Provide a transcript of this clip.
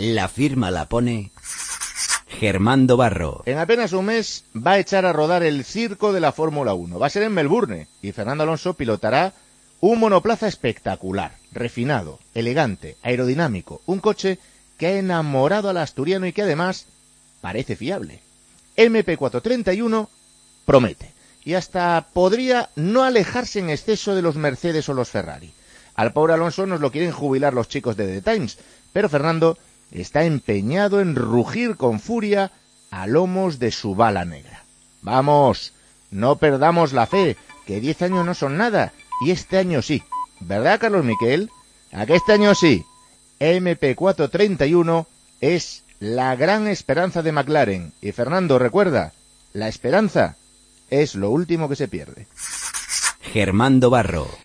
La firma la pone Germando Barro. En apenas un mes va a echar a rodar el circo de la Fórmula 1. Va a ser en Melbourne y Fernando Alonso pilotará un monoplaza espectacular, refinado, elegante, aerodinámico, un coche que ha enamorado al asturiano y que además parece fiable. MP431 promete y hasta podría no alejarse en exceso de los Mercedes o los Ferrari. Al pobre Alonso nos lo quieren jubilar los chicos de The Times, pero Fernando está empeñado en rugir con furia a lomos de su bala negra. Vamos, no perdamos la fe, que 10 años no son nada, y este año sí. ¿Verdad, Carlos Miquel? ¿A que este año sí? MP431 es la gran esperanza de McLaren. Y Fernando, recuerda, la esperanza es lo último que se pierde. Germando Barro.